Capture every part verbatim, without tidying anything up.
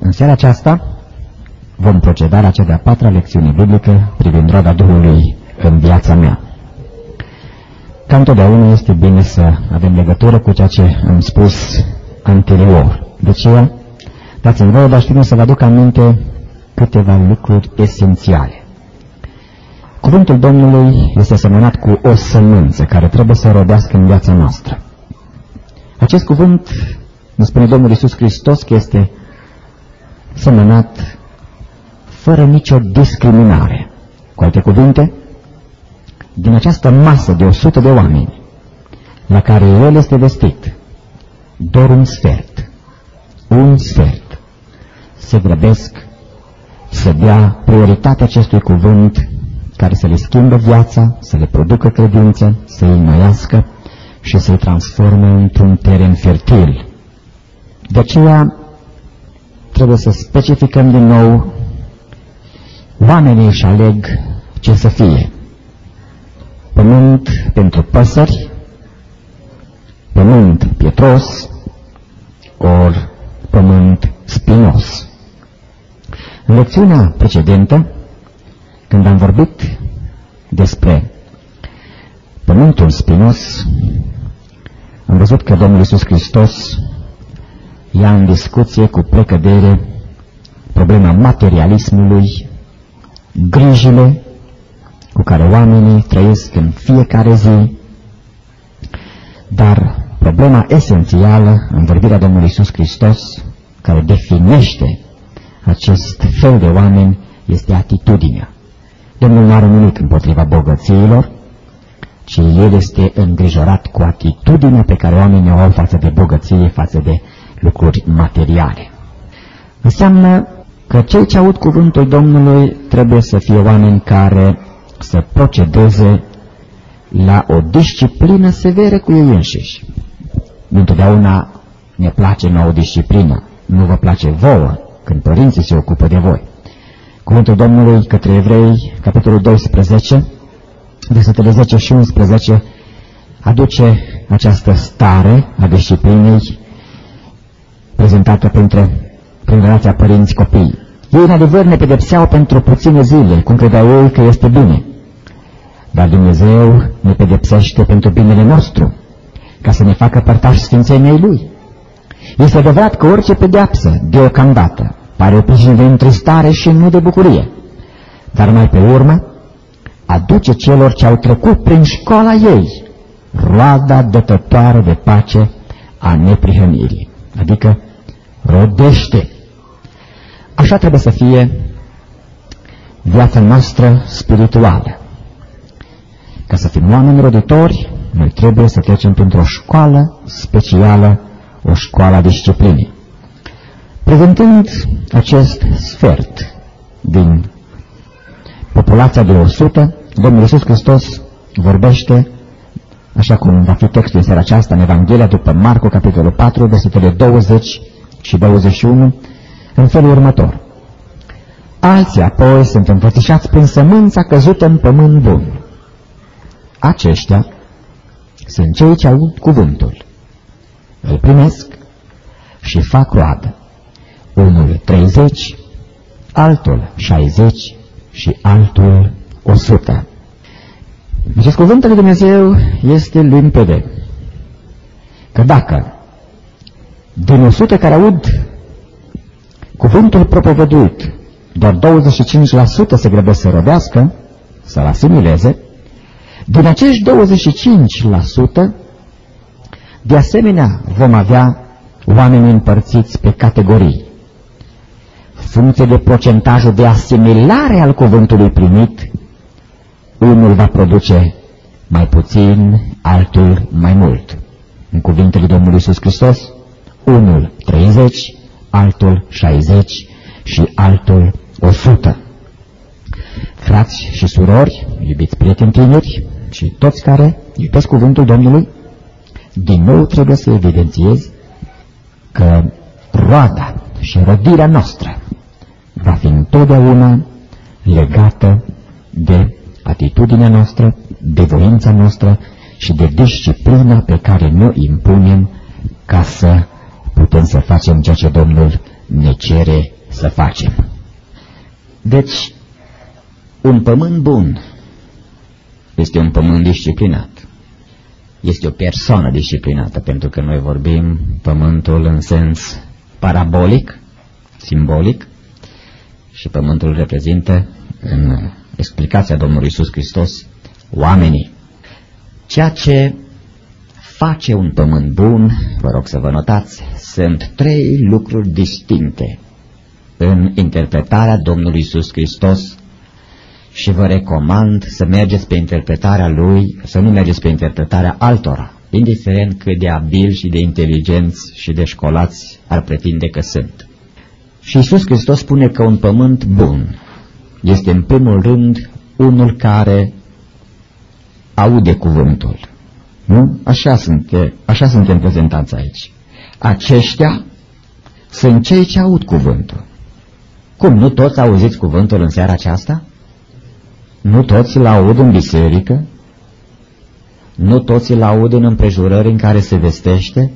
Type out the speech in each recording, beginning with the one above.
În seara aceasta vom proceda la cea de-a patra lecțiune biblică privind roada Duhului în viața mea. Ca întotdeauna este bine să avem legătură cu ceea ce am spus anterior. De aceea, dați-mi voie, dar știu să vă aduc aminte câteva lucruri esențiale. Cuvântul Domnului este semănat cu o sămânță care trebuie să rodească în viața noastră. Acest cuvânt, ne spune Domnul Iisus Hristos, că este semănat fără nicio discriminare. Cu alte cuvinte, din această masă de o sută de oameni la care El este vestit, doar un sfert, un sfert, se grăbesc să dea prioritate acestui cuvânt care să le schimbă viața, să le producă credință, să îi înnoiască și să-i transformă într-un teren fertil. De aceea trebuie să specificăm din nou, oamenii își aleg ce să fie. Pământ pentru păsări, pământ pietros, ori pământ spinos. În lecțiunea precedentă, când am vorbit despre pământul spinos, am văzut că Domnul Iisus Hristos ia în discuție cu precădere problema materialismului, grijile cu care oamenii trăiesc în fiecare zi, dar problema esențială în vorbirea Domnului Iisus Hristos, care definește acest fel de oameni, este atitudinea. Domnul nu are nimic împotriva bogățiilor, ci El este îngrijorat cu atitudinea pe care oamenii o au față de bogăție, față de lucruri materiale. Înseamnă că cei ce aud cuvântul Domnului trebuie să fie oameni care să procedeze la o disciplină severă cu ei înșiși. Întotdeauna ne place nouă o disciplină, nu vă place vouă când părinții se ocupă de voi. Cuvântul Domnului către Evrei, capitolul doisprezece, versetele zece și unsprezece, aduce această stare a disciplinei prezentată printre, prin relația părinți-copii. Ei în adevăr ne pedepseau pentru puține zile, cum credeau ei că este bine. Dar Dumnezeu ne pedepsește pentru binele nostru, ca să ne facă părtași sfințeniei Lui. Este adevărat că orice pedeapsă, deocamdată, pare o prichină de întristare și nu de bucurie, dar mai pe urmă aduce celor ce au trecut prin școala ei roada dătătoare de pace a neprihănirii, adică rodește. Așa trebuie să fie viața noastră spirituală. Ca să fim oameni roditori, noi trebuie să trecem printr-o școală specială, o școală a disciplinei. Prezentând acest sfert din populația de o sută, Domnul Iisus Hristos vorbește, așa cum va fi textul în seara aceasta, în Evanghelia după Marcu, capitolul patru, versetele douăzeci și douăzeci și unu, în felul următor. Alții apoi sunt înfățișați prin sămânța căzută în pământ bun. Aceștia sunt cei ce aud cuvântul, îl primesc și fac roadă. Unul treizeci, altul șaizeci și altul o sută. Acest cuvânt al lui Dumnezeu este limpede, că dacă din o sută care aud cuvântul propovăduit, doar douăzeci și cinci la sută se grăbesc să rodească, să-l asimileze, din acești douăzeci și cinci la sută, de asemenea, vom avea oameni împărțiți pe categorii. Funcție de procentajul de asimilare al cuvântului primit, unul va produce mai puțin, altul mai mult. În cuvintele Domnului Iisus Hristos, unul treizeci, altul șaizeci și altul o sută. Frați și surori, iubiți prieteni tineri și toți care iubesc cuvântul Domnului, din nou trebuie să evidențiez că roada și rodirea noastră va fi întotdeauna legată de atitudinea noastră, de voința noastră și de disciplina pe care ne impunem ca să putem să facem ceea ce Domnul ne cere să facem. Deci, un pământ bun este un pământ disciplinat. Este o persoană disciplinată, pentru că noi vorbim pământul în sens parabolic, simbolic, și pământul reprezintă, în explicația Domnului Iisus Hristos, oamenii. Ceea ce face un pământ bun, vă rog să vă notați, sunt trei lucruri distincte în interpretarea Domnului Iisus Hristos și vă recomand să mergeți pe interpretarea Lui, să nu mergeți pe interpretarea altora, indiferent cât de abili și de inteligenți și de școlați ar pretinde că sunt. Și Iisus Hristos spune că un pământ bun este în primul rând unul care aude cuvântul. Nu? Așa, sunt, așa suntem prezentați aici. Aceștia sunt cei ce aud cuvântul. Cum, nu toți auziți cuvântul în seara aceasta? Nu toți îl aud în biserică? Nu toți îl aud în împrejurări în care se vestește?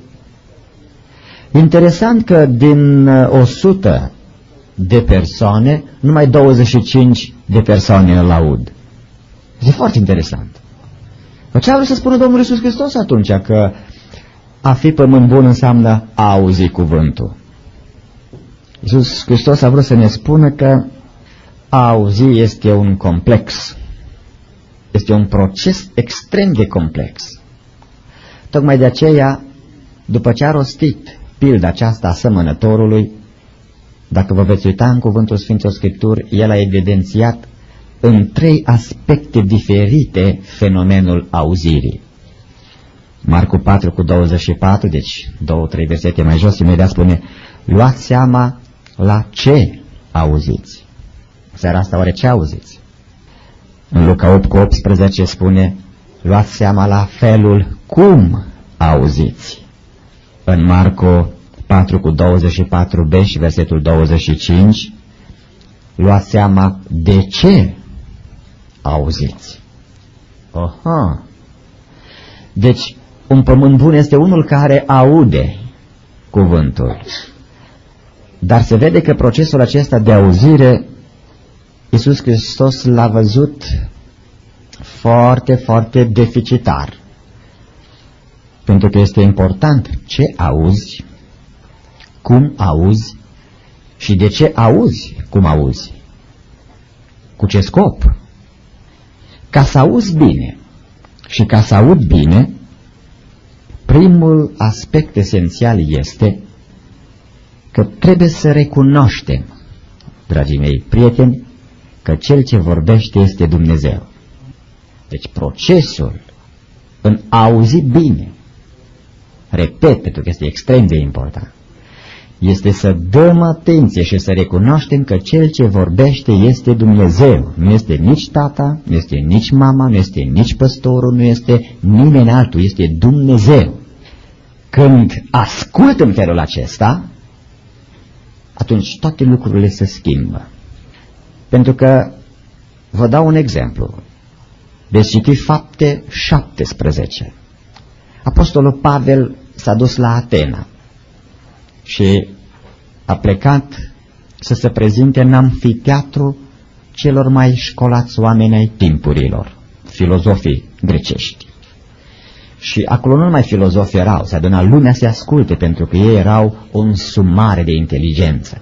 Interesant că din o sută de persoane, numai douăzeci și cinci de persoane îl aud. Este foarte interesant. Ce a vrut să spună Domnul Iisus Hristos atunci? Că a fi pământ bun înseamnă a auzi cuvântul. Iisus Hristos a vrut să ne spună că a auzi este un complex. Este un proces extrem de complex. Tocmai de aceea, după ce a rostit pilda aceasta a sămănătorului, dacă vă veți uita în cuvântul Sfinților Scripturi, el a evidențiat în trei aspecte diferite fenomenul auzirii. Marcu patru cu douăzeci și patru, deci două, trei versete mai jos, imediat spune: luați seama la ce auziți. Seara asta oare ce auziți? În Luca opt cu optsprezece spune: luați seama la felul cum auziți. În Marcu patru cu douăzeci și patru b și versetul douăzeci și cinci, luați seama de ce auziți. Aha. Deci, un pământ bun este unul care aude cuvântul. Dar se vede că procesul acesta de auzire, Iisus Hristos l-a văzut foarte, foarte deficitar. Pentru că este important ce auzi, cum auzi și de ce auzi cum auzi. Cu ce scop? Ca să auzi bine și ca să aud bine, primul aspect esențial este că trebuie să recunoaștem, dragii mei prieteni, că Cel ce vorbește este Dumnezeu. Deci procesul în a auzi bine, repet, pentru că este extrem de important, este să dăm atenție și să recunoaștem că Cel ce vorbește este Dumnezeu. Nu este nici tata, nu este nici mama, nu este nici păstorul, nu este nimeni altul, este Dumnezeu. Când ascult în felul acesta, atunci toate lucrurile se schimbă. Pentru că, vă dau un exemplu. Veți citi Fapte șaptesprezece. Apostolul Pavel s-a dus la Atena și a plecat să se prezinte în amfiteatru celor mai școlați oameni ai timpurilor, filozofii grecești. Și acolo nu numai filozofi erau, se aduna lumea să asculte, pentru că ei erau o însumare de inteligență.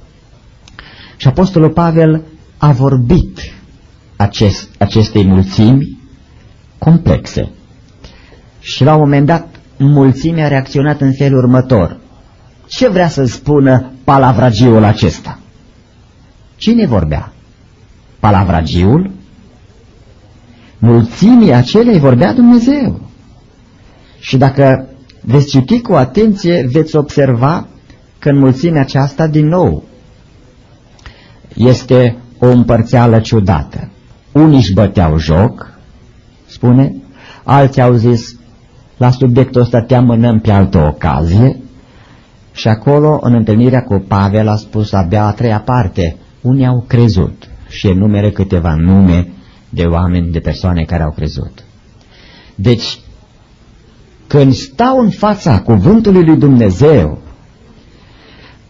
Și apostolul Pavel a vorbit acest, acestei mulțimi complexe. Și la un moment dat, mulțimea a reacționat în felul următor. Ce vrea să spună palavragiul acesta? Cine vorbea? Palavragiul? Mulțimii acelei vorbea Dumnezeu. Și dacă veți citi cu atenție, veți observa că în mulțimea aceasta, din nou, este o împărțeală ciudată. Unii își băteau joc, spune, alții au zis, la subiectul ăsta te amânăm pe altă ocazie. Și acolo, în întâlnirea cu Pavel, a spus abia a treia parte, unii au crezut și enumeră câteva nume de oameni, de persoane care au crezut. Deci, când stau în fața cuvântului lui Dumnezeu,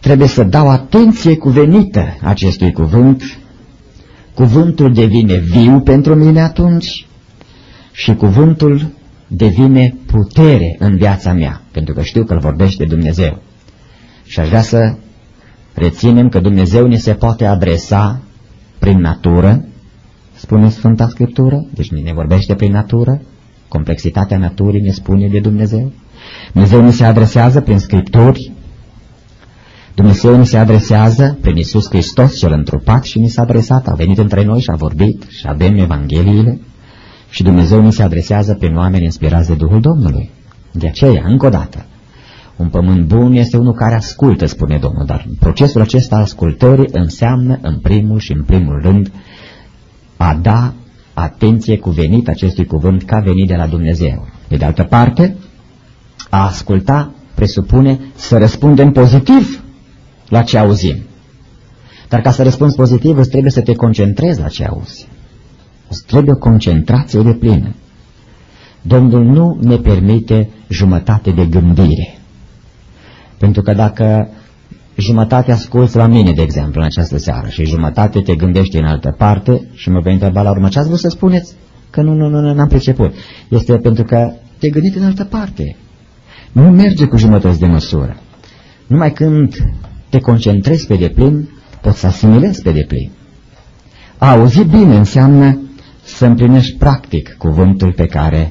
trebuie să dau atenție cuvenită acestui cuvânt. Cuvântul devine viu pentru mine atunci și cuvântul devine putere în viața mea, pentru că știu că îl vorbește Dumnezeu. Și aș vrea să reținem că Dumnezeu ne se poate adresa prin natură, spune Sfânta Scriptură, deci ne vorbește prin natură, complexitatea naturii ne spune de Dumnezeu. Dumnezeu ne se adresează prin Scripturi, Dumnezeu ne se adresează prin Iisus Hristos cel întrupat și ni s-a adresat, a venit între noi și a vorbit și avem Evangheliile și Dumnezeu ne se adresează prin oameni inspirați de Duhul Domnului. De aceea, încă o dată, un pământ bun este unul care ascultă, spune Domnul, dar procesul acesta ascultării înseamnă în primul și în primul rând a da atenție cuvenită acestui cuvânt ca venit de la Dumnezeu. Pe de altă parte, a asculta presupune să răspundem pozitiv la ce auzim. Dar ca să răspunzi pozitiv, îți trebuie să te concentrezi la ce auzi. Îți trebuie o concentrație de plină. Domnul nu ne permite jumătate de gândire. Pentru că dacă jumătate asculți la mine, de exemplu, în această seară și jumătate te gândești în altă parte și mă vei întreba la urmă ce ați vrut să spuneți? Că nu, nu, nu, n-am priceput. Este pentru că te-ai gândit în altă parte. Nu merge cu jumătăți de măsură. Numai când te concentrezi pe deplin, poți să asimilezi pe deplin. A auzi bine înseamnă să împlinești practic cuvântul pe care,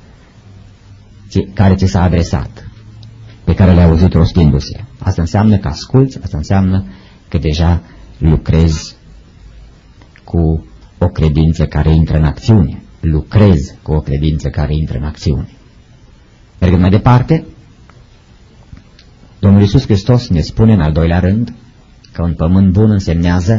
care ți s-a adresat, pe care le-ai auzit rostindu-se. Asta înseamnă că asculți, asta înseamnă că deja lucrezi cu o credință care intră în acțiune. Lucrezi cu o credință care intră în acțiune. Mergând mai departe, Domnul Iisus Hristos ne spune în al doilea rând că un pământ bun însemnează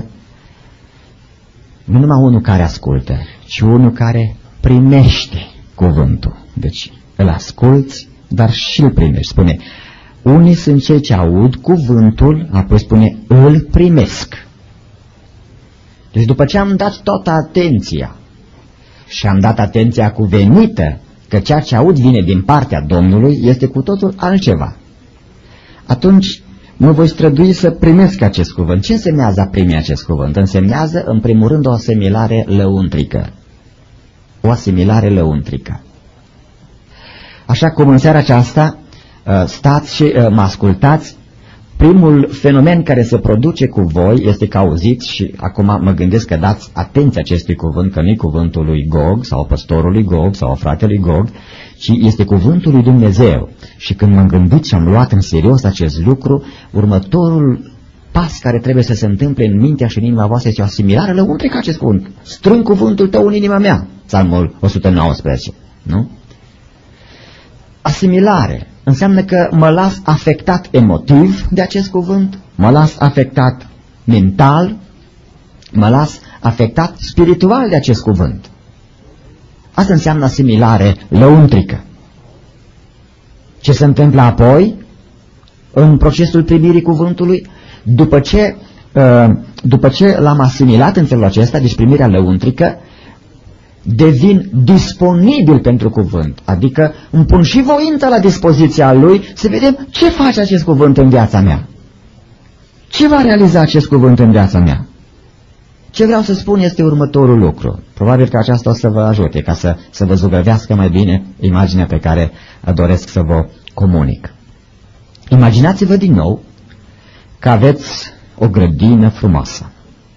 nu numai unul care ascultă, ci unul care primește cuvântul. Deci îl asculți, dar și îl primești. Spune, unii sunt cei ce aud cuvântul, apoi spune, îl primesc. Deci după ce am dat toată atenția și am dat atenția cuvenită că ceea ce aud vine din partea Domnului, este cu totul altceva. Atunci mă voi strădui să primesc acest cuvânt. Ce însemnează a primi acest cuvânt? Însemnează, în primul rând, o asimilare lăuntrică. O asimilare lăuntrică. Așa cum în seara aceasta stați și mă ascultați, primul fenomen care se produce cu voi este că auziți și acum mă gândesc că dați atenție acestui cuvânt, că nu e cuvântul lui Gog sau păstorului Gog sau fratelui Gog, ci este cuvântul lui Dumnezeu. Și când m-am gândit și am luat în serios acest lucru, următorul pas care trebuie să se întâmple în mintea și în inima voastră este o asimilare lăuntrică acest cuvânt. Strâng cuvântul tău în inima mea, Psalmul o sută nouăsprezece, nu? Asimilare înseamnă că mă las afectat emotiv de acest cuvânt, mă las afectat mental, mă las afectat spiritual de acest cuvânt. Asta înseamnă asimilare lăuntrică. Ce se întâmplă apoi în procesul primirii cuvântului? După ce, după ce l-am asimilat în felul acesta, deci primirea lăuntrică, devin disponibil pentru cuvânt, adică îmi pun și voința la dispoziția lui să vedem ce face acest cuvânt în viața mea. Ce va realiza acest cuvânt în viața mea? Ce vreau să spun este următorul lucru. Probabil că aceasta o să vă ajute ca să, să vă zugrăvească mai bine imaginea pe care doresc să vă comunic. Imaginați-vă din nou că aveți o grădină frumoasă.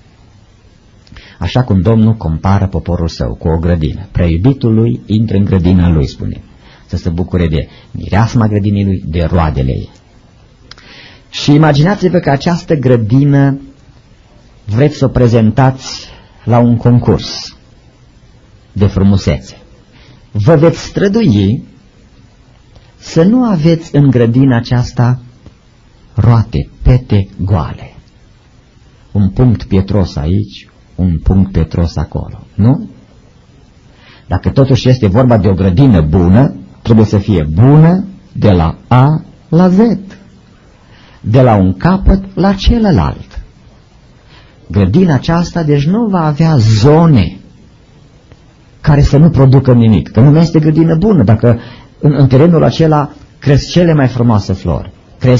Așa cum Domnul compară poporul său cu o grădină. Prea iubitul lui intră în grădina lui, spune. Să se bucure de mireasma grădinii lui, de roadele ei. Și imaginați-vă că această grădină vreți să o prezentați la un concurs de frumusețe. Vă veți strădui să nu aveți în grădina aceasta roate, pete goale. Un punct pietros aici, un punct pietros acolo, nu? Dacă totuși este vorba de o grădină bună, trebuie să fie bună de la A la Z, de la un capăt la celălalt. Grădina aceasta, deci, nu va avea zone care să nu producă nimic, că nu mai este grădină bună, dacă în, în terenul acela cresc cele mai frumoase flori, cresc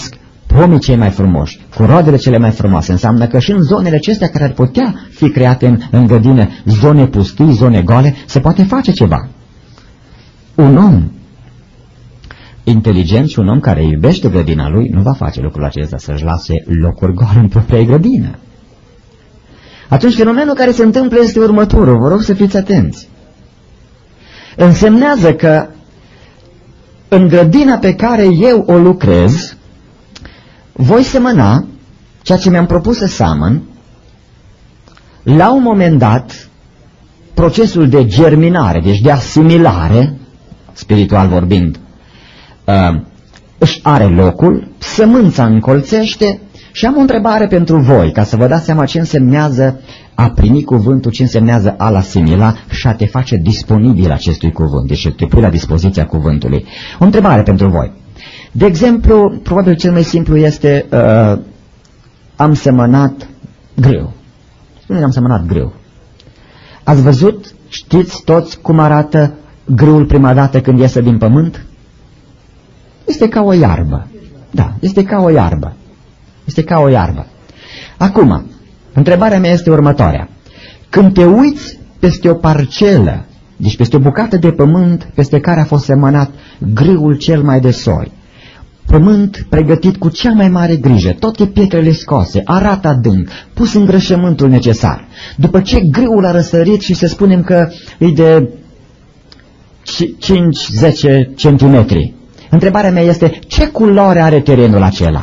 pomii cei mai frumoși, cu roadele cele mai frumoase. Înseamnă că și în zonele acestea care ar putea fi create în, în grădină, zone pustii, zone goale, se poate face ceva. Un om inteligent și un om care iubește grădina lui nu va face lucrul acesta, să-și lase locuri goale în propria grădină. Atunci fenomenul care se întâmplă este următorul, vă rog să fiți atenți. Însemnează că în grădina pe care eu o lucrez, voi semăna ceea ce mi-am propus să seamăn. La un moment dat, procesul de germinare, deci de asimilare, spiritual vorbind, uh, își are locul, sămânța încolțește. Și am o întrebare pentru voi, ca să vă dați seama ce însemnează a primi cuvântul, ce însemnează a-l asimila și a te face disponibil acestui cuvânt, deci te pui la dispoziția cuvântului. O întrebare pentru voi. De exemplu, probabil cel mai simplu este, uh, am semănat grâu. Spune, am semănat grâu. Ați văzut, știți toți cum arată grâul prima dată când iese din pământ? Este ca o iarbă. Da, este ca o iarbă. Este ca o iarbă. Acum, întrebarea mea este următoarea. Când te uiți peste o parcelă, deci peste o bucată de pământ peste care a fost semănat grâul cel mai de soi, pământ pregătit cu cea mai mare grijă, toate pietrele scoase, arată adânc, pus îngrășământul necesar. După ce grâul a răsărit și să spunem că e de cinci zece centimetri, întrebarea mea este, ce culoare are terenul acela?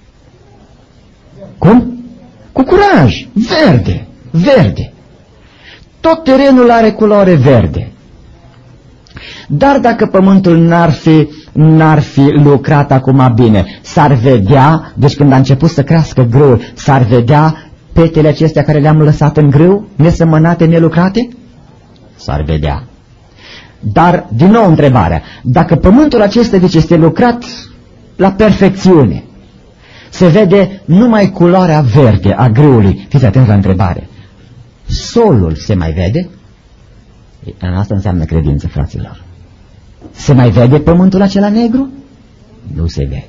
Cum? Cu curaj, verde, verde. Tot terenul are culoare verde. Dar dacă pământul n-ar fi, n-ar fi lucrat acum bine, s-ar vedea, deci când a început să crească grâul, s-ar vedea petele acestea care le-am lăsat în grâu, nesămănate, nelucrate? S-ar vedea. Dar, din nou întrebarea, dacă pământul acesta deci este lucrat la perfecțiune, se vede numai culoarea verde a grâului. Fiți atenți la întrebare. Solul se mai vede? Asta înseamnă credință, fraților. Se mai vede pământul acela negru? Nu se vede.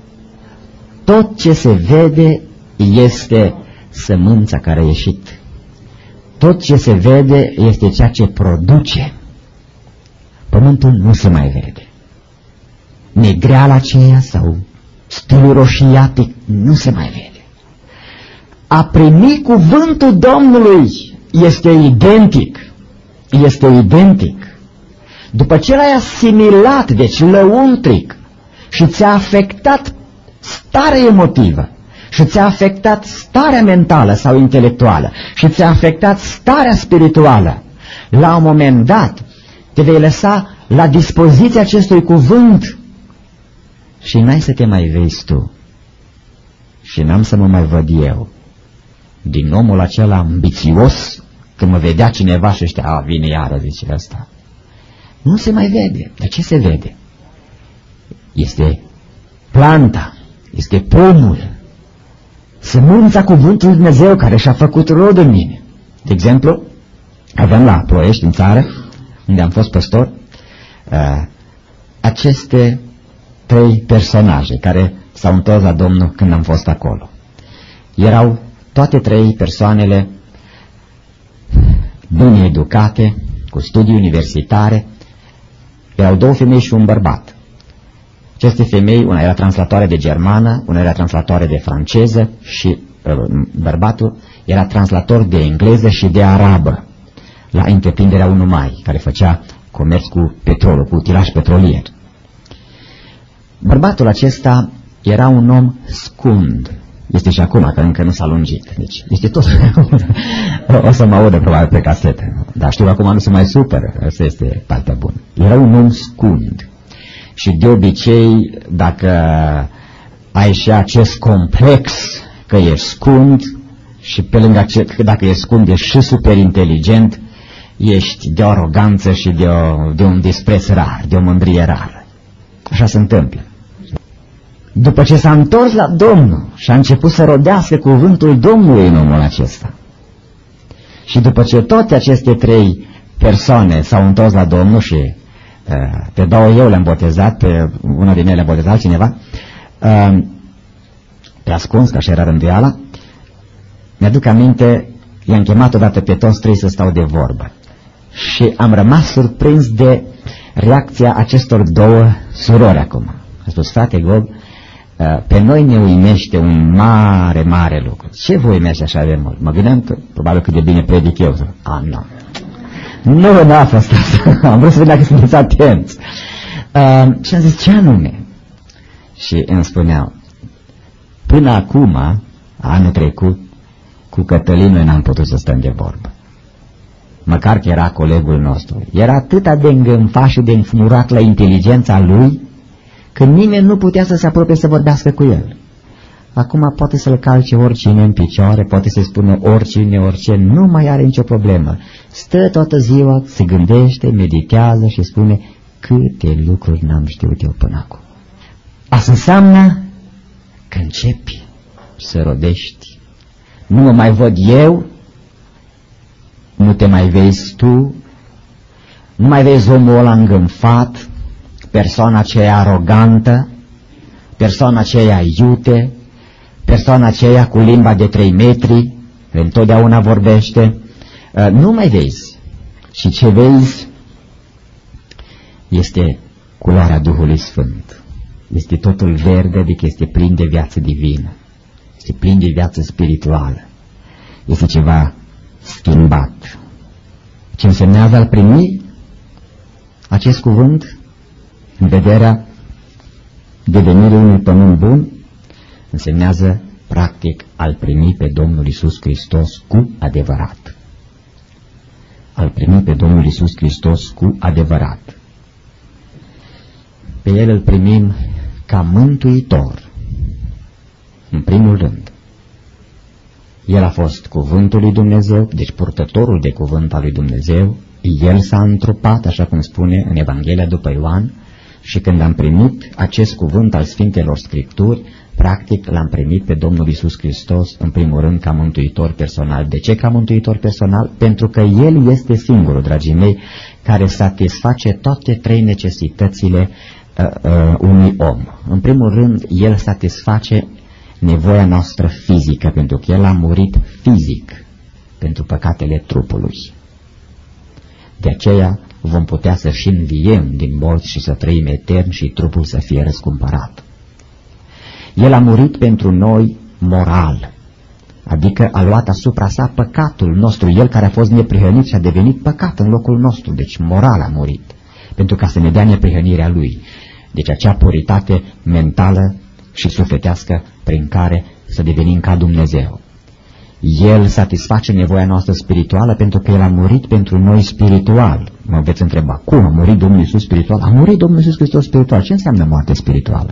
Tot ce se vede este sămânța care a ieșit. Tot ce se vede este ceea ce produce. Pământul nu se mai vede. Negreala aceea sau stilul roșiatic nu se mai vede. A primi cuvântul Domnului este identic. Este identic. După ce l-ai asimilat, deci lăuntric, și ți-a afectat starea emotivă, și ți-a afectat starea mentală sau intelectuală, și ți-a afectat starea spirituală, la un moment dat te vei lăsa la dispoziția acestui cuvânt și n-ai să te mai vezi tu. Și n-am să mă mai văd eu. Din omul acela ambițios, când mă vedea cineva și ăștia, a, vine iară, zice ăsta. Nu se mai vede. De ce se vede? Este planta, este pomul, sămânța cuvântului Dumnezeu care și-a făcut rod în mine. De exemplu, aveam la Ploiești, în țară, unde am fost păstor, uh, aceste trei personaje care s-au întors la Domnul când am fost acolo. Erau toate trei persoanele bine educate, cu studii universitare. Erau două femei și un bărbat. Aceste femei, una era translatoare de germană, una era translatoare de franceză și bărbatul era translator de engleză și de arabă la întreprinderea Unu Mai, care făcea comerț cu petrolul, cu utilaj petrolier. Bărbatul acesta era un om scund. Este și acum, că încă nu s-a lungit. Deci, este tot. O să mă audă probabil pe casete. Dar știu că acum nu se mai supără. Asta este partea bună. Era un om scund. Și de obicei, dacă ai și acest complex că ești scund și pe lângă acest, că dacă ești scund ești și super inteligent, ești de o aroganță și de, o, de un dispreț rar, de o mândrie rară. Așa se întâmplă. După ce s-a întors la Domnul și a început să rodească cuvântul Domnului în omul acesta, și după ce toate aceste trei persoane s-au întors la Domnul și uh, pe două eu le-am botezat, pe una din ele le-a botezat cineva, uh, pe ascuns, ca și era rânduiala. Mi-aduc aminte, i-am chemat odată pe toți trei să stau de vorbă. Și am rămas surprins de reacția acestor două surori acum. A spus: frate Gog, pe noi ne uimește un mare, mare lucru. Ce vă uimește așa de mult? Mă gândeam că probabil cât de bine predic eu. A, nu. Nu, n-a fost asta. Am vrut să vedem dacă sunteți atenți. Uh, și am zis: ce anume? Și îmi spuneau: până acum, anul trecut, cu Cătălin noi n-am putut să stăm de vorbă. Măcar că era colegul nostru. Era atât de îngânfat și de înfumurat la inteligența lui, că nimeni nu putea să se apropie să vorbească cu el. Acum poate să-l calce oricine în picioare, poate să spună oricine, orice, nu mai are nicio problemă. Stă toată ziua, se gândește, meditează și spune: câte lucruri n-am știut eu până acum. Asta înseamnă că începi să rodești. Nu mă mai văd eu, nu te mai vezi tu, nu mai vezi omul ăla îngânfat, persoana aceea arogantă, persoana aceea iute, persoana aceea cu limba de trei metri, care întotdeauna vorbește. Nu mai vezi. Și ce vezi este culoarea Duhului Sfânt. Este totul verde, adică este plin de viață divină. Este plin de viață spirituală. Este ceva schimbat. Ce însemnează al primi acest cuvânt în vederea devenirii unui pământ bun? Însemnează practic al primi pe Domnul Iisus Hristos cu adevărat. Al primi pe Domnul Iisus Hristos cu adevărat. Pe El îl primim ca mântuitor, în primul rând. El a fost cuvântul lui Dumnezeu, deci purtătorul de cuvânt al lui Dumnezeu. El s-a întrupat, așa cum spune în Evanghelia după Ioan, și când am primit acest cuvânt al Sfintelor Scripturi, practic l-am primit pe Domnul Iisus Hristos, în primul rând, ca mântuitor personal. De ce ca mântuitor personal? Pentru că El este singurul, dragii mei, care satisface toate trei necesitățile uh, uh, unui om. În primul rând, El satisface nevoia noastră fizică, pentru că El a murit fizic pentru păcatele trupului. De aceea vom putea să și înviem din morți și să trăim etern și trupul să fie răscumpărat. El a murit pentru noi moral, adică a luat asupra sa păcatul nostru. El care a fost neprihănit și a devenit păcat în locul nostru, deci moral a murit, pentru ca să ne dea neprihănirea Lui. Deci acea puritate mentală și sufletească prin care să devenim ca Dumnezeu. El satisface nevoia noastră spirituală pentru că El a murit pentru noi spiritual. Mă veți întreba: cum a murit Domnul Iisus spiritual? A murit Domnul Iisus Hristos spiritual. Ce înseamnă moarte spirituală?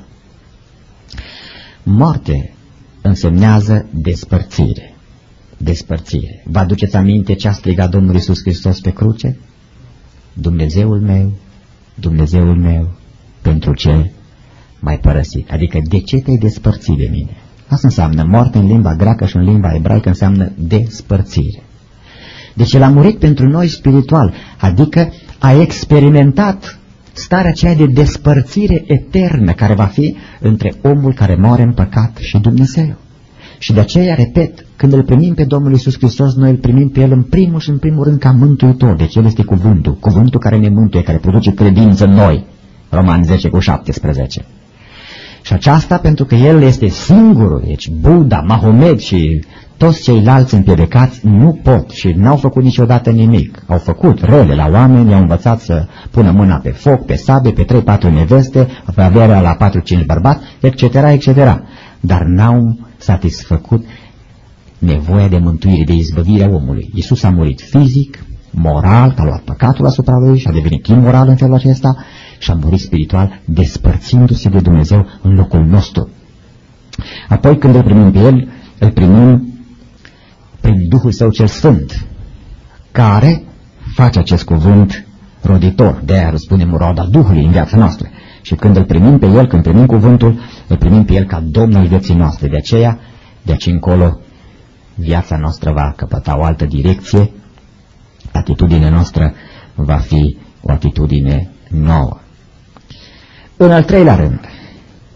Moarte însemnează despărțire. Despărțire. Vă aduceți aminte ce a strigat Domnul Iisus Hristos pe cruce? Dumnezeul meu, Dumnezeul meu, pentru ce m-ai părăsit? Adică de ce te-ai despărțit de mine? Asta înseamnă moarte în limba greacă și în limba ebraică, înseamnă despărțire. Deci El a murit pentru noi spiritual, adică a experimentat starea aceea de despărțire eternă care va fi între omul care moare în păcat și Dumnezeu. Și de aceea, repet, când îl primim pe Domnul Iisus Hristos, noi îl primim pe El în primul și în primul rând ca mântuitor. Deci El este cuvântul, cuvântul care ne mântuie, care produce credință în noi. Romani zece cu șaptesprezece. Și aceasta pentru că El este singurul, deci Buddha, Mahomet și toți ceilalți împiedicați nu pot și n-au făcut niciodată nimic. Au făcut rele la oameni, i-au învățat să pună mâna pe foc, pe sabie, pe trei patru neveste, pe averea la patru cinci bărbați, et cetera, et cetera. Dar n-au satisfăcut nevoia de mântuire, de izbăvire a omului. Iisus a murit fizic, moral, a luat păcatul asupra Lui și a devenit imoral în felul acesta și a murit spiritual, despărțindu-se de Dumnezeu în locul nostru. Apoi când îl primim pe El, îl primim prin Duhul Său cel Sfânt, care face acest cuvânt roditor. De-aia răspunem roada Duhului în viața noastră. Și când îl primim pe El, când primim cuvântul, îl primim pe El ca Domn al vieții noastre. De aceea, de aici încolo, viața noastră va căpăta o altă direcție, atitudinea noastră va fi o atitudine nouă. În al treilea rând,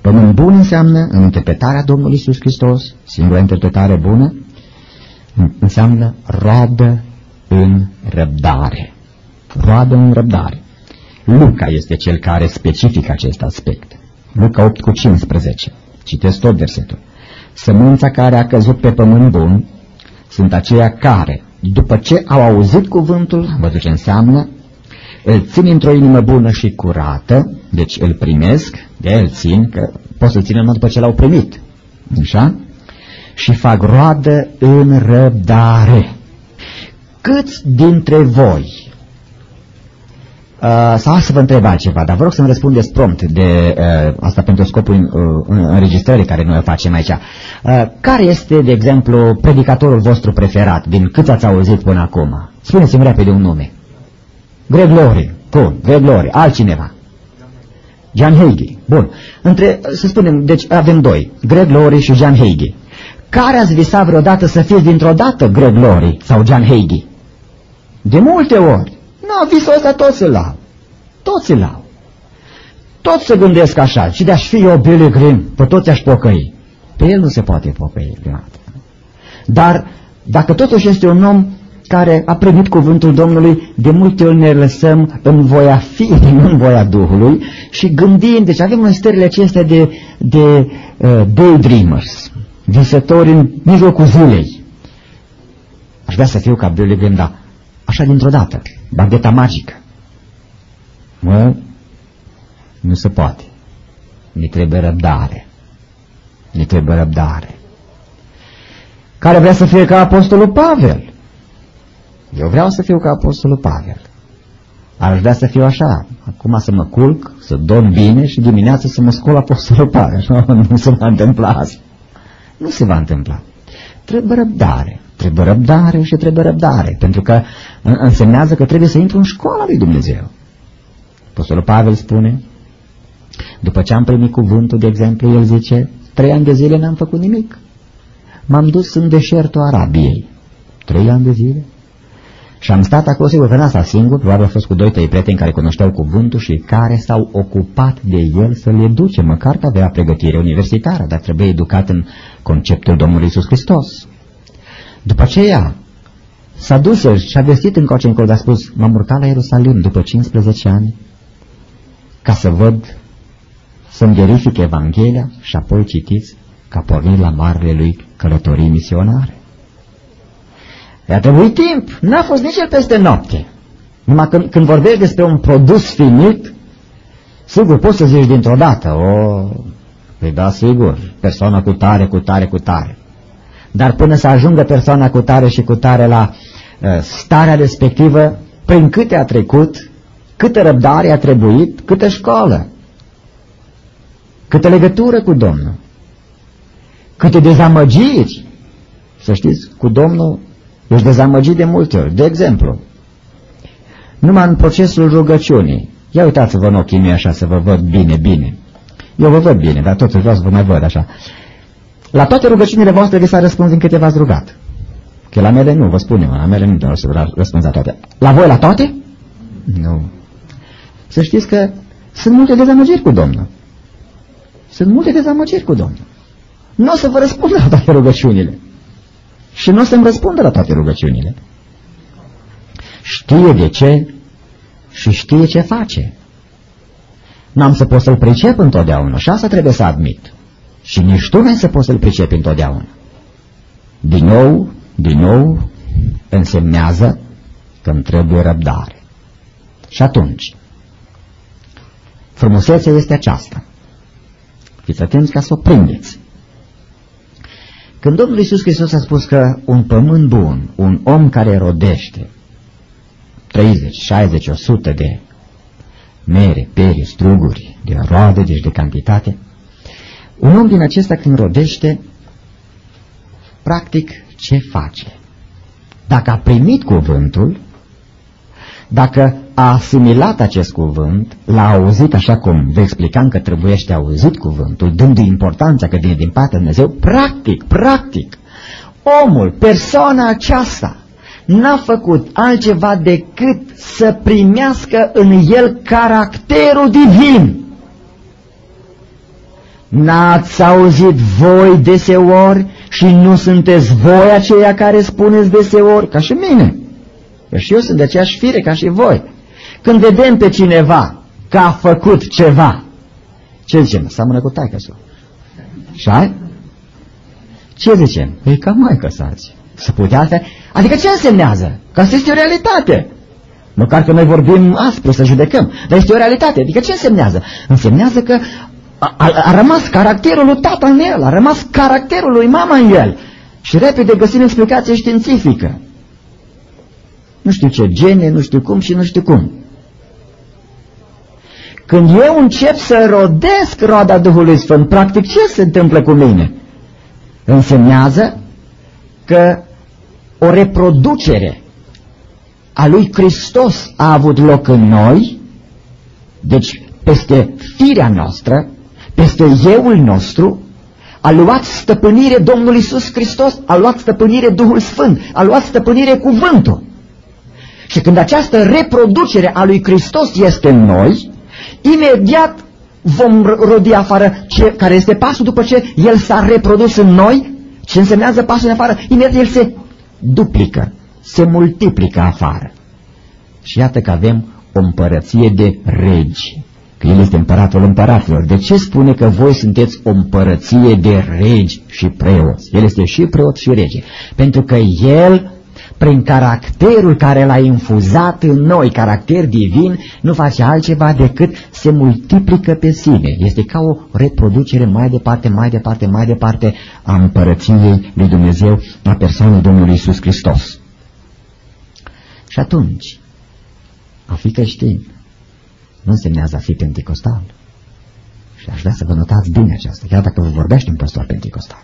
Pământ bun înseamnă, în interpretarea Domnului Iisus Hristos, singura interpretare bună, înseamnă roadă în răbdare. Roadă în răbdare. Luca este cel care specifică acest aspect. Luca opt cu cincisprezece. Citesc tot versetul. Sămânța care a căzut pe pământ bun sunt aceia care, după ce au auzit cuvântul, văzut ce înseamnă, îl țin într-o inimă bună și curată, deci îl primesc, de el țin, că pot să-l țin numai după ce l-au primit. Așa? Și fac roadă în răbdare. Câți dintre voi, uh, sau să vă întreb altceva, dar vă rog să-mi răspundeți prompt de uh, asta pentru scopul uh, înregistrării care noi o facem aici. Uh, care este, de exemplu, predicatorul vostru preferat, din câți ați auzit până acum? Spuneți-mi repede un nume. Greg Laurie. Bun, Greg Laurie. Altcineva. John Hagee. Bun. Între, să spunem, deci avem doi. Greg Laurie și John Hagee. Care ați visat vreodată să fiți dintr-o dată Greg Laurie sau John Hagee? De multe ori. Nu, visul ăsta toți îl au. Toți îl au. Toți se gândesc așa. Și de-aș fi eu Billy Graham, pe toți aș pocăi. Pe el nu se poate pocăi. Dar dacă totuși este un om care a primit cuvântul Domnului, de multe ori ne lăsăm în voia firii, nu în voia Duhului, și gândim, deci avem în stările acestea de, de uh, daydreamers, visători în mijlocul zilei. Aș vrea să fiu ca Billy Graham, dar așa dintr-o dată, bagheta magică. Mă, nu se poate. Ne trebuie răbdare. Ne trebuie răbdare. Care vrea să fie ca Apostolul Pavel? Eu vreau să fiu ca Apostolul Pavel. Aș vrea să fiu așa. Acum să mă culc, să dorm bine și dimineața să mă scol Apostolul Pavel. Nu, nu se va întâmpla asta. Nu se va întâmpla. Trebuie răbdare. Trebuie răbdare și trebuie răbdare. Pentru că însemnează că trebuie să intru în școala lui Dumnezeu. Apostolul Pavel spune, după ce am primit cuvântul, de exemplu, el zice, trei ani de zile n-am făcut nimic. M-am dus în deșertul Arabiei. Trei ani de zile. Și am stat acolo, sigur că n-am stat singur, probabil a fost cu doi, trei prieteni care cunoșteau cuvântul și care s-au ocupat de el să le duce, măcar că avea pregătire universitară, dar trebuie educat în conceptul Domnului Iisus Hristos. După aceea s-a dus și a vestit încoace încolo, dar a spus, m-am urcat la Ierusalim după cincisprezece ani ca să văd, să-mi verific Evanghelia și apoi citiți că a pornit la marele lui călătorii misionare. I-a trebuit timp, n-a fost nici el peste noapte. Numai când, când vorbești despre un produs finit, sigur, poți să zici dintr-o dată, o, păi da, sigur, persoana cu tare, cu tare, cu tare. Dar până să ajungă persoana cu tare și cu tare la uh, starea respectivă, prin câte a trecut, câtă răbdare a trebuit, câtă școală, câtă legătură cu Domnul, câte dezamăgiri. Să știți, cu Domnul ești dezamăgit de multe ori. De exemplu, numai în procesul rugăciunii, ia uitați-vă în ochii mei așa să vă văd bine, bine. Eu vă văd bine, dar totuși vreau să vă mai văd așa. La toate rugăciunile voastre vi s-a răspuns din câte v-ați rugat. Că la mele nu, vă spun eu, la mele nu vreau să răspuns la toate. La voi la toate? Nu. Să știți că sunt multe dezamăgiri cu Domnul. Sunt multe dezamăgiri cu Domnul. Nu o să vă răspund la toate rugăciunile. Și nu o să-mi răspundă la toate rugăciunile. Știe de ce și știe ce face. N-am să pot să-l pricep întotdeauna și asta trebuie să admit. Și nici tu n-ai să poți să-l pricepi întotdeauna. Din nou, din nou, însemnează că îmi trebuie răbdare. Și atunci, frumusețea este aceasta. Fiți atenți ca să o prindeți. Când Domnul Iisus Hristos a spus că un pământ bun, un om care rodește treizeci, șaizeci, o sută de mere, pere, struguri, de roade, deci de cantitate, un om din acesta când rodește, practic ce face? Dacă a primit cuvântul, dacă a asimilat acest cuvânt, l-a auzit așa cum vă explicam că trebuiește auzit cuvântul, dându-i importanța că vine din partea Dumnezeu, practic, practic, omul, persoana aceasta, n-a făcut altceva decât să primească în el caracterul divin. N-ați auzit voi deseori și nu sunteți voi aceia care spuneți deseori, ca și mine. Că și eu sunt de aceeași fire ca și voi. Când vedem pe cineva că a făcut ceva, ce zicem? Seamănă cu taică-su. Și-ai? Ce zicem? Păi ca maică sați. Să putea altfel? Adică ce însemnează? Că asta este o realitate. Măcar că noi vorbim aspru să judecăm, dar este o realitate. Adică ce însemnează? Însemnează că a, a, a rămas caracterul lui tata în el, a rămas caracterul lui mama în el. Și repede găsim explicație științifică. Nu știu ce gene, nu știu cum și nu știu cum. Când eu încep să rodesc roada Duhului Sfânt, practic ce se întâmplă cu mine? Însemnează că o reproducere a lui Hristos a avut loc în noi, deci peste firea noastră, peste euul nostru, a luat stăpânire Domnul Iisus Hristos, a luat stăpânire Duhul Sfânt, a luat stăpânire cuvântul. Și când această reproducere a lui Hristos este în noi, imediat vom rodi afară ce, care este pasul după ce El s-a reprodus în noi. Ce însemnează pasul în afară? Imediat El se duplică, se multiplică afară. Și iată că avem o împărăție de regi, că El este împăratul împăraților. De ce spune că voi sunteți o împărăție de regi și preoți? El este și preot și rege. Pentru că El, prin caracterul care l-a infuzat în noi, caracter divin, nu face altceva decât se multiplică pe sine. Este ca o reproducere mai departe, mai departe, mai departe a împărăției lui Dumnezeu, a persoanei Domnului Iisus Hristos. Și atunci, a fi creștin nu însemnează a fi penticostal. Și aș vrea să vă notați bine aceasta, chiar dacă vă vorbește un păstor penticostal.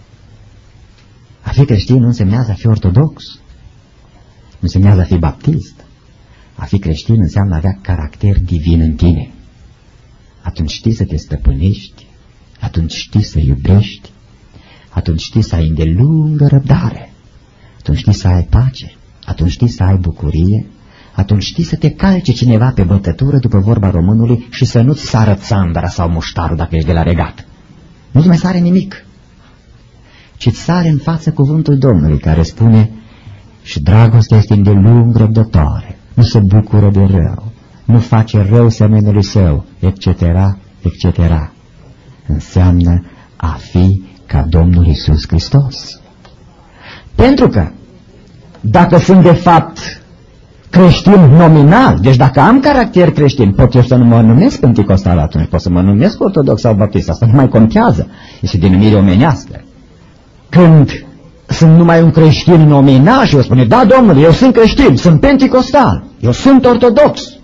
A fi creștin nu însemnează a fi ortodox. Nu însemnează a fi baptist. A fi creștin înseamnă a avea caracter divin în tine. Atunci știi să te stăpânești, atunci știi să iubești, atunci știi să ai îndelungă răbdare, atunci știi să ai pace, atunci știi să ai bucurie, atunci știi să te calce cineva pe bătătură, după vorba românului, și să nu-ți sară țandara sau muștarul dacă ești de la regat. Nu-ți mai sare nimic, ci-ți sare în față cuvântul Domnului care spune: și dragostea este îndelung răbdătoare, nu se bucură de rău, nu face rău semenului său, et cetera, et cetera. Înseamnă a fi ca Domnul Iisus Hristos. Pentru că dacă sunt de fapt creștin nominal, deci dacă am caracter creștin, pot eu să nu mă numesc penticostal atunci, pot să mă numesc ortodox sau baptist, asta nu mai contează, este denumire omenească. Când sunt numai un creștin nominal și eu spune: da, Domnule, eu sunt creștin, sunt penticostal, eu sunt ortodox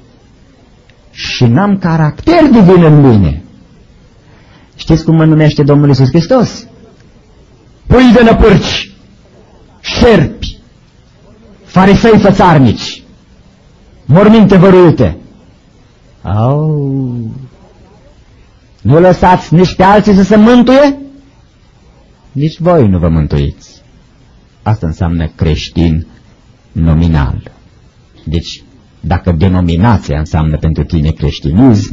și n-am caracter divin în mine. Știți cum mă numește Domnul Iisus Hristos? Pui de năpârci, șerpi, farisei fățarnici, morminte văruite. Au, nu lăsați nici pe alții să se mântuie? Nici voi nu vă mântuiți. Asta înseamnă creștin nominal. Deci, dacă denominația înseamnă pentru tine creștinism,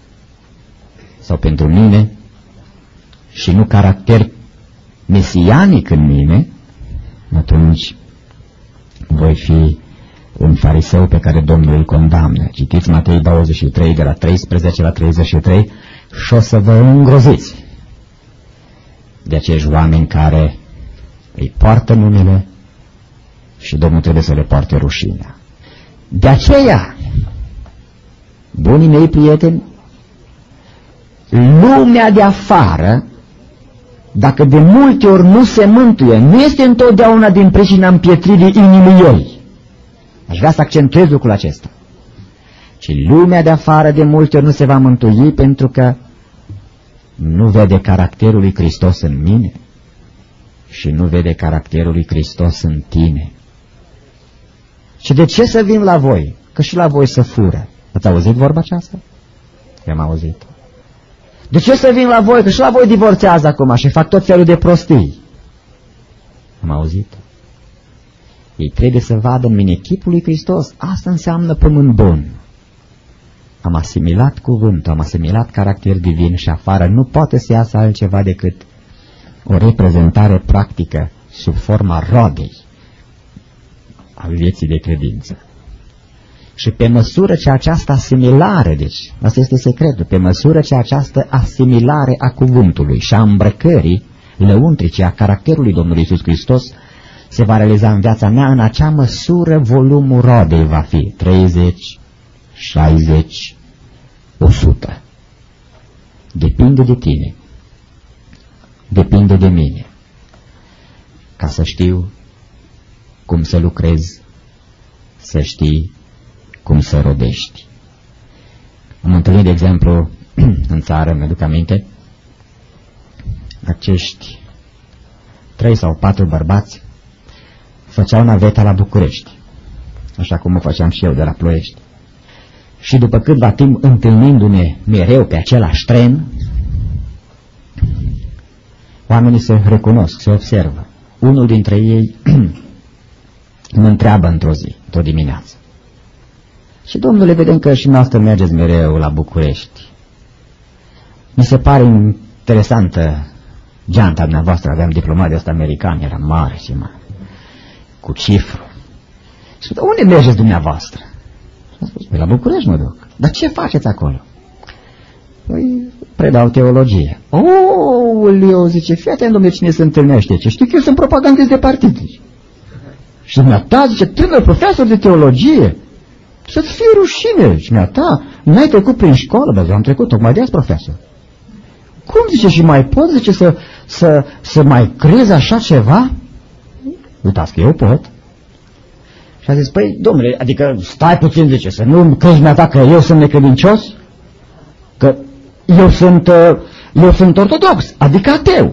sau pentru mine, și nu caracter mesianic în mine, atunci voi fi un fariseu pe care Domnul îl condamnă. Citiți Matei douăzeci și trei, de la treisprezece la treizeci și trei, și o să vă îngroziți de acești oameni care îi poartă numele și Domnul trebuie să le poarte rușinea. De aceea, bunii mei prieteni, lumea de afară, dacă de multe ori nu se mântuie, nu este întotdeauna din pricina împietririi inimii ei. Aș vrea să accentuez lucrul acesta. Ci lumea de afară de multe ori nu se va mântui pentru că nu vede caracterul lui Hristos în mine și nu vede caracterul lui Hristos în tine. Și de ce să vin la voi? Că și la voi să fură. Ați auzit vorba aceasta? Eu am auzit. De ce să vin la voi? Că și la voi divorțează acum și fac tot felul de prostii. Am auzit. Ei trebuie să vadă în mine chipul lui Hristos. Asta înseamnă pământ bun. Am asimilat cuvântul, am asimilat caracter divin și afară nu poate să iasă altceva decât o reprezentare practică sub forma rodei a vieții de credință. Și pe măsură ce această asimilare, deci, asta este secretul, pe măsură ce această asimilare a cuvântului și a îmbrăcării lăuntrice a caracterului Domnului Iisus Hristos se va realiza în viața mea, în acea măsură volumul rodei va fi treizeci, șaizeci, o sută. Depinde de tine. Depinde de mine. Ca să știu cum să lucrezi, să știi cum să rodești. Am întâlnit, de exemplu, în țară, mi-aduc aminte, acești trei sau patru bărbați făceau naveta la București, așa cum o făceam și eu de la Ploiești. Și după câtva timp, întâlnindu-ne mereu pe același tren, oamenii se recunosc, se observă. Unul dintre ei mă întreabă într-o zi, într-o dimineață: și domnule, vedem că și noastră mergeți mereu la București. Mi se pare interesantă geanta dumneavoastră, aveam diplomat de ăsta american, era mare și mare, cu cifru. Și dar unde mergeți dumneavoastră? Am spus: la București mă duc. Dar ce faceți acolo? Păi, predau teologie. Ouleu, zice, fii atent, domnule, cine se întâlnește. Ce știu că eu sunt propagandist de partid. Și dumneata, zice, tânăr profesor de teologie, să-ți fie rușine. Și dumneata, n-ai trecut prin școală? Bă, am trecut, tocmai de azi profesor. Cum, zice, și mai pot, zice, să, să, să mai crezi așa ceva? Uitați că eu pot. Și a zis: păi, domnule, adică stai puțin, zice, să nu crezi dumneata că eu sunt necredincios? Că eu sunt, eu sunt ortodox, adică ateu.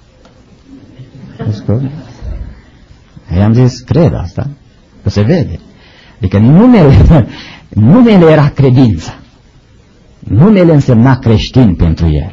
I-am zis: cred asta, că se vede. Adică numele, numele era credința. Numele însemna creștin pentru el.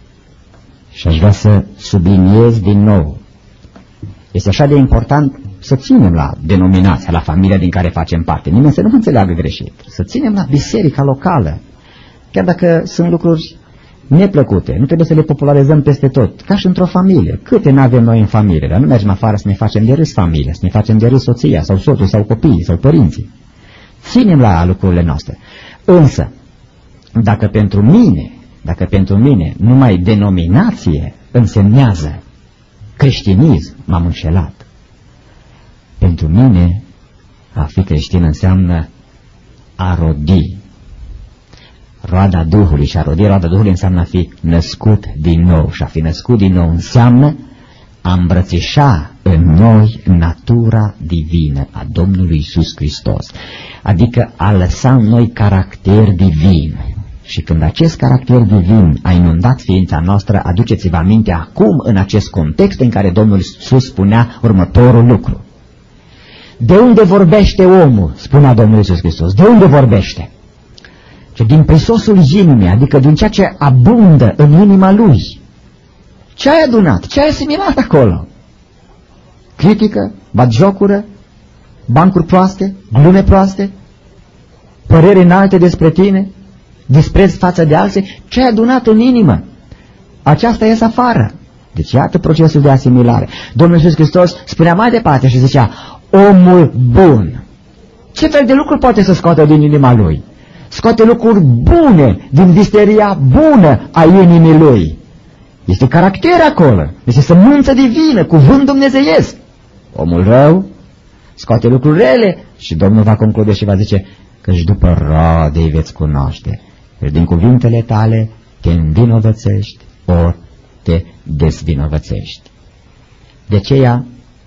Și aș vrea să subliniez din nou. Este așa de important să ținem la denominația, la familia din care facem parte. Nimeni să nu înțeleagă greșit. Să ținem la biserica locală. Chiar dacă sunt lucruri neplăcute, nu trebuie să le popularizăm peste tot. Ca și într-o familie. Câte n-avem noi în familie, dar nu mergem afară să ne facem de râs familia, să ne facem de râs soția sau soțul sau copiii sau părinții. Ținem la lucrurile noastre. Însă, dacă pentru mine, dacă pentru mine numai denominație însemnează creștinism, m-am înșelat. Pentru mine, a fi creștin înseamnă a rodi. Roada Duhului, și a rodi roada Duhului înseamnă a fi născut din nou. Și a fi născut din nou înseamnă a îmbrățișa în noi natura divină a Domnului Iisus Hristos. Adică a lăsa în noi caracter divin. Și când acest caracter divin a inundat ființa noastră, aduceți-vă aminte acum în acest context în care Domnul Iisus spunea următorul lucru: de unde vorbește omul, spunea Domnul Iisus Hristos, de unde vorbește? Ce din prisosul inimii, adică din ceea ce abundă în inima lui. Ce ai adunat? Ce ai asimilat acolo? Critică, batjocură, bancuri proaste, glume proaste, păreri înalte despre tine, dispreț față de alții. Ce ai adunat în inimă? Aceasta ies afară. Deci iată procesul de asimilare. Domnul Iisus Hristos spunea mai departe și zicea: omul bun. Ce fel de lucruri poate să scoată din inima lui? Scoate lucruri bune din visteria bună a inimii lui. Este caracter acolo, este sămânță divină, cuvânt dumnezeiesc. Omul rău scoate lucruri rele și Domnul va conclude și va zice: căci după roade îi veți cunoaște, căci din cuvintele tale te învinovățești ori te dezvinovățești. De aceea,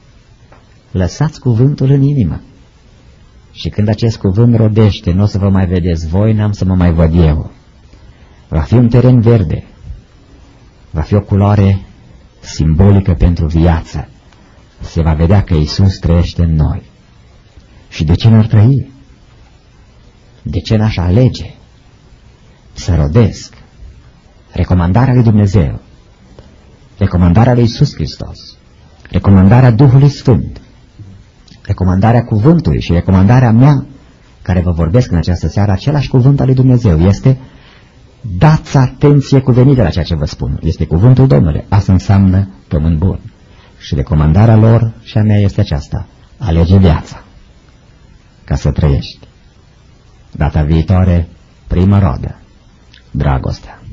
lăsați cuvântul în inimă. Și când acest cuvânt rodește, nu o să vă mai vedeți voi, n-am să mă mai văd eu. Va fi un teren verde. Va fi o culoare simbolică pentru viață. Se va vedea că Iisus trăiește în noi. Și de ce n-ar trăi? De ce n-aș alege să rodesc recomandarea lui Dumnezeu, recomandarea lui Iisus Hristos, recomandarea Duhului Sfânt, recomandarea cuvântului și recomandarea mea care vă vorbesc în această seară, același cuvânt al lui Dumnezeu. Este: dați atenție cuvenită la ceea ce vă spun. Este cuvântul Domnului. Asta înseamnă pământ bun. Și recomandarea lor și a mea este aceasta: alege viața ca să trăiești. Data viitoare, prima roadă, dragostea.